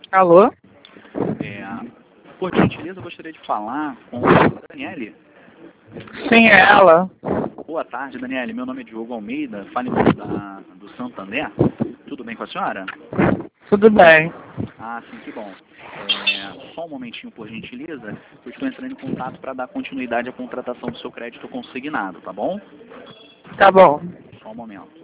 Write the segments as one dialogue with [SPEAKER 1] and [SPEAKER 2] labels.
[SPEAKER 1] Alô?
[SPEAKER 2] É, por gentileza, eu gostaria de falar com a Daniele.
[SPEAKER 1] Sim, é ela.
[SPEAKER 2] Boa tarde, Daniele. Meu nome é Diogo Almeida, falo do Santander. Tudo bem com a senhora?
[SPEAKER 1] Tudo bem.
[SPEAKER 2] Ah, sim, que bom. Só um momentinho, por gentileza. Eu estou entrando em contato para dar continuidade à contratação do seu crédito consignado, tá bom?
[SPEAKER 1] Tá bom.
[SPEAKER 2] Só um momento.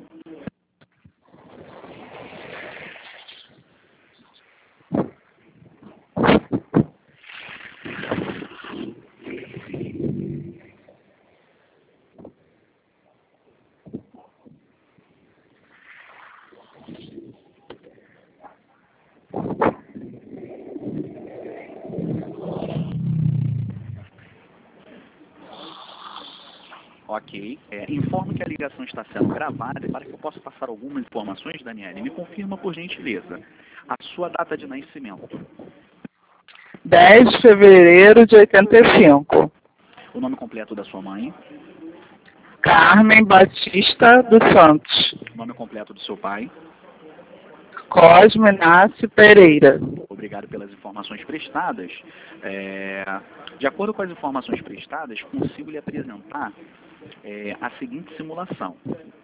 [SPEAKER 2] Ok. Informo que a ligação está sendo gravada e para que eu possa passar algumas informações, Daniele, me confirma, por gentileza, a sua data de nascimento,
[SPEAKER 1] 10 de fevereiro de 85.
[SPEAKER 2] o nome completo da sua mãe,
[SPEAKER 1] Carmen Batista dos Santos.
[SPEAKER 2] o nome completo do seu pai.
[SPEAKER 1] Cosme Inácio Pereira.
[SPEAKER 2] Obrigado pelas informações prestadas. De acordo com as informações prestadas, consigo lhe apresentar a seguinte simulação.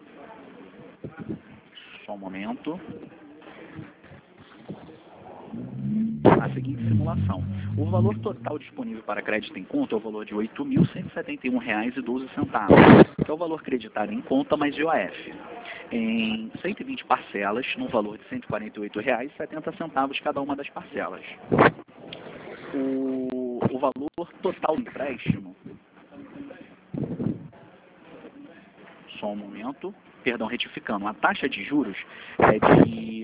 [SPEAKER 2] Só um momento. A seguinte simulação. O valor total disponível para crédito em conta é o valor de R$ 8.171,12, que é o valor creditado em conta mais IOF, em 120 parcelas, no valor de R$ 148,70 cada uma das parcelas. O valor total do empréstimo, só um momento, perdão, retificando, a taxa de juros é de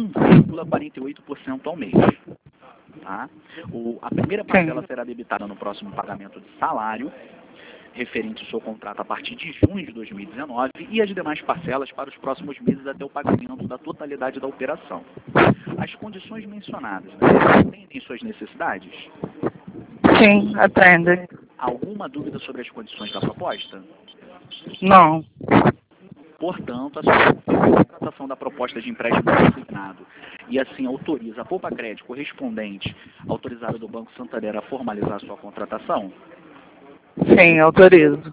[SPEAKER 2] 1,48% ao mês. Tá? A primeira parcela será debitada no próximo pagamento de salário, referente ao seu contrato a partir de junho de 2019, e as demais parcelas para os próximos meses até o pagamento da totalidade da operação. As condições mencionadas, né, atendem suas necessidades?
[SPEAKER 1] Sim, atende.
[SPEAKER 2] Alguma dúvida sobre as condições da proposta?
[SPEAKER 1] Não.
[SPEAKER 2] Portanto, a sua contratação da proposta de empréstimo consignado e assim autoriza a Poupa Crédito correspondente autorizada do Banco Santander a formalizar a sua contratação?
[SPEAKER 1] Sim, autorizo.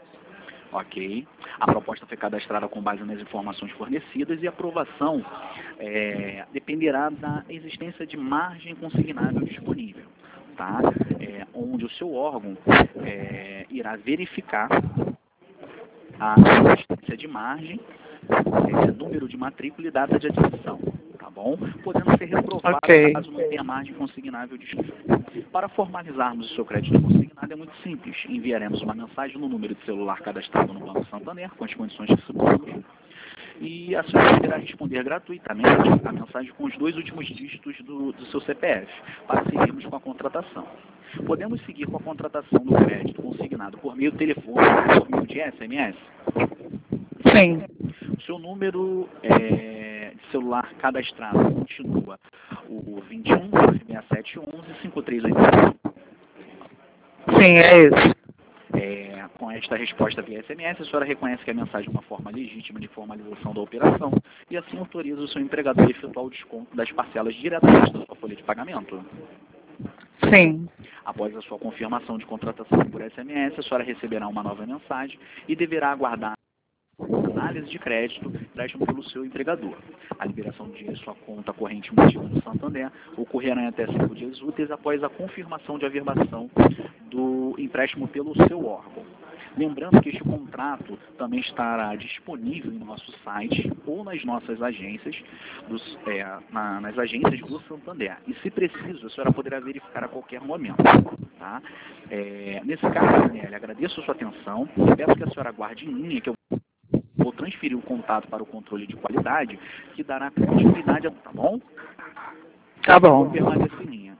[SPEAKER 2] Ok. A proposta foi cadastrada com base nas informações fornecidas e a aprovação dependerá da existência de margem consignável disponível, tá? Onde o seu órgão irá verificar a existência de margem, número de matrícula e data de admissão, tá bom? Podendo ser reprovado caso não tenha margem consignável disponível. Para formalizarmos o seu crédito consignado é muito simples. Enviaremos uma mensagem no número de celular cadastrado no Banco Santander, com as condições que simulamos, e a senhora deverá responder gratuitamente a mensagem com os 2 últimos dígitos do seu CPF, para seguirmos com a contratação. Podemos seguir com a contratação do crédito consignado por meio telefônico, por meio de SMS?
[SPEAKER 1] Sim.
[SPEAKER 2] O seu número de celular cadastrado continua o 21 6711 5385.
[SPEAKER 1] Sim, é isso.
[SPEAKER 2] Com esta resposta via SMS, a senhora reconhece que a mensagem é uma forma legítima de formalização da operação e assim autoriza o seu empregador a efetuar o desconto das parcelas diretamente da sua folha de pagamento?
[SPEAKER 1] Sim.
[SPEAKER 2] Após a sua confirmação de contratação por SMS, a senhora receberá uma nova mensagem e deverá aguardar análise de crédito empréstimo pelo seu empregador. A liberação de dinheiro em sua conta corrente emitida no Santander ocorrerá em até 5 dias úteis após a confirmação de averbação do empréstimo pelo seu órgão. Lembrando que este contrato também estará disponível em nosso site ou nas nossas agências, nas agências do Santander. E, se preciso, a senhora poderá verificar a qualquer momento. Tá? Nesse caso, Daniela, agradeço a sua atenção e peço que a senhora aguarde em linha, que eu vou transferir o contato para o controle de qualidade, que dará continuidade, tá bom?
[SPEAKER 1] Tá bom.
[SPEAKER 2] Vou permanecer em linha.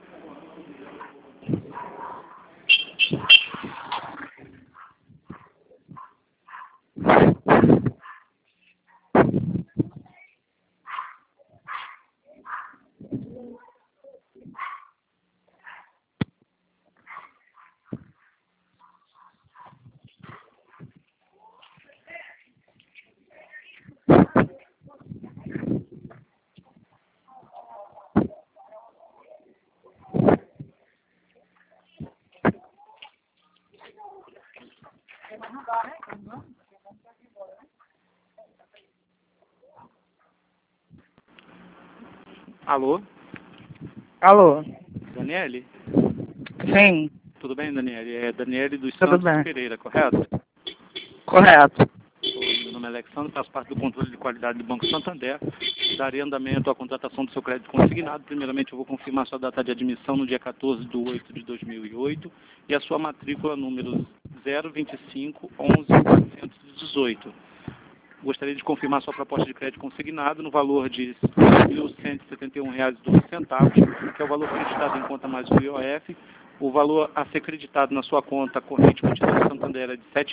[SPEAKER 3] Alô?
[SPEAKER 1] Alô?
[SPEAKER 3] Daniele?
[SPEAKER 1] Sim,
[SPEAKER 3] Tudo bem, Daniele? É Daniele dos
[SPEAKER 1] tudo
[SPEAKER 3] Santos
[SPEAKER 1] bem.
[SPEAKER 3] Pereira, correto?
[SPEAKER 1] Correto.
[SPEAKER 3] Meu nome é Alexandre, faço parte do controle de qualidade do Banco Santander. Darei andamento à contratação do seu crédito consignado. Primeiramente, eu vou confirmar sua data de admissão no dia 14 de 8 de 2008 e a sua matrícula número 025 11 418. Gostaria de confirmar sua proposta de crédito consignado no valor de R$ 1.171,12, que é o valor creditado em conta mais o IOF. O valor a ser creditado na sua conta corrente contida no Santander é de R$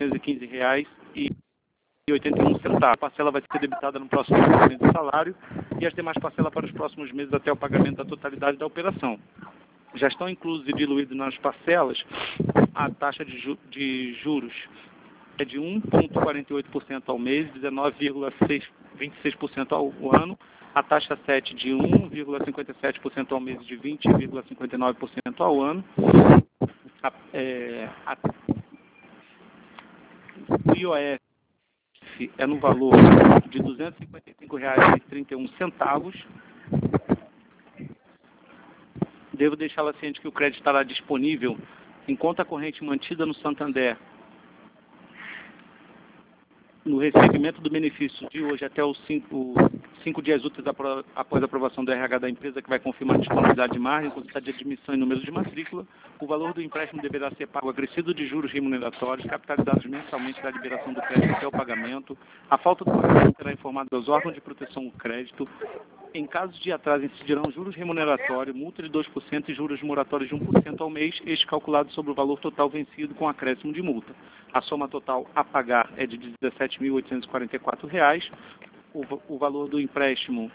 [SPEAKER 3] 7.915,81. A parcela vai ser debitada no próximo pagamento do salário e as demais parcelas para os próximos meses até o pagamento da totalidade da operação. Já estão inclusos e diluídos nas parcelas a taxa de juros é de 1,48% ao mês, 19,26% ao ano, a taxa 7 de 1,57% ao mês, de 20,59% ao ano. O IOF é no valor de R$ 255,31. Devo deixá-la ciente que o crédito estará disponível em conta corrente mantida no Santander no recebimento do benefício de hoje até os 5 dias úteis após a aprovação do RH da empresa, que vai confirmar a disponibilidade de margem, quantidade de admissão e número de matrícula. O valor do empréstimo deverá ser pago acrescido de juros remuneratórios, capitalizados mensalmente da liberação do crédito até o pagamento. A falta do pagamento será informada aos órgãos de proteção do crédito. Em caso de atraso, incidirão juros remuneratórios, multa de 2% e juros moratórios de 1% ao mês, este calculado sobre o valor total vencido com acréscimo de multa. A soma total a pagar é de R$ 17.844. O valor do empréstimo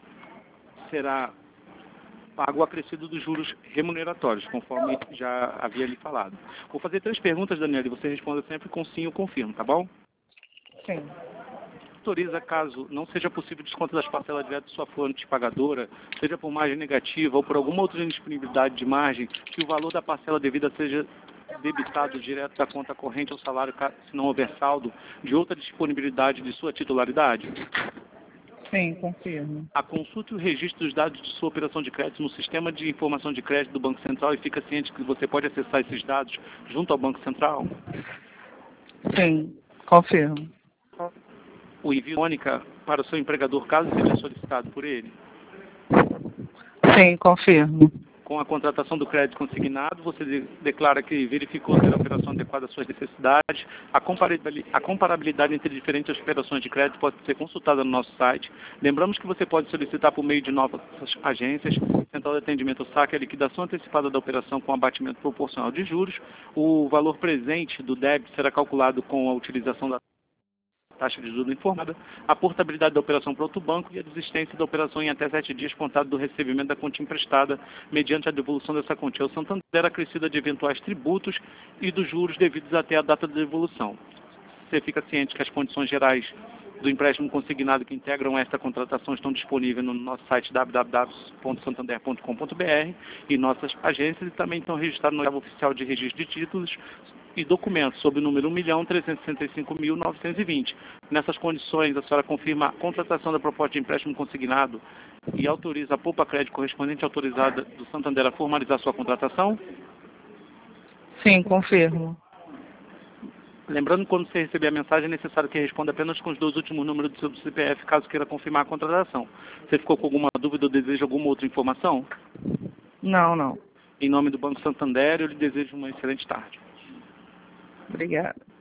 [SPEAKER 3] será pago acrescido dos juros remuneratórios, conforme já havia lhe falado. Vou fazer 3 perguntas, Daniela, e você responda sempre com sim ou confirmo, tá bom?
[SPEAKER 1] Sim.
[SPEAKER 3] Autoriza, caso não seja possível desconto das parcelas direto de sua fonte pagadora, seja por margem negativa ou por alguma outra indisponibilidade de margem, que o valor da parcela devida seja debitado direto da conta corrente ao salário, se não houver saldo, de outra disponibilidade de sua titularidade?
[SPEAKER 1] Sim, confirmo.
[SPEAKER 3] A consulta e o registro dos dados de sua operação de crédito no sistema de informação de crédito do Banco Central e fica ciente que você pode acessar esses dados junto ao Banco Central?
[SPEAKER 1] Sim, confirmo.
[SPEAKER 3] O envio única para o seu empregador, caso seja solicitado por ele?
[SPEAKER 1] Sim, confirmo.
[SPEAKER 3] Com a contratação do crédito consignado, você declara que verificou ter a operação adequada às suas necessidades. A comparabilidade entre diferentes operações de crédito pode ser consultada no nosso site. Lembramos que você pode solicitar por meio de novas agências, Central de Atendimento SAC, a liquidação antecipada da operação com abatimento proporcional de juros. O valor presente do débito será calculado com a utilização da taxa de juros informada, a portabilidade da operação para outro banco e a desistência da operação em até 7 dias contado do recebimento da quantia emprestada, mediante a devolução dessa quantia ao Santander, acrescida de eventuais tributos e dos juros devidos até a data de devolução. Você fica ciente que as condições gerais do empréstimo consignado que integram esta contratação estão disponíveis no nosso site www.santander.com.br e nossas agências, e também estão registradas no livro oficial de registro de títulos e documentos sob o número 1.365.920. Nessas condições, a senhora confirma a contratação da proposta de empréstimo consignado e autoriza a poupa crédito correspondente autorizada do Santander a formalizar sua contratação?
[SPEAKER 1] Sim, confirmo.
[SPEAKER 3] Lembrando que quando você receber a mensagem é necessário que responda apenas com os 2 últimos números do seu CPF, caso queira confirmar a contratação. Você ficou com alguma dúvida ou deseja alguma outra informação?
[SPEAKER 1] Não.
[SPEAKER 3] Em nome do Banco Santander, eu lhe desejo uma excelente tarde.
[SPEAKER 1] Obrigada.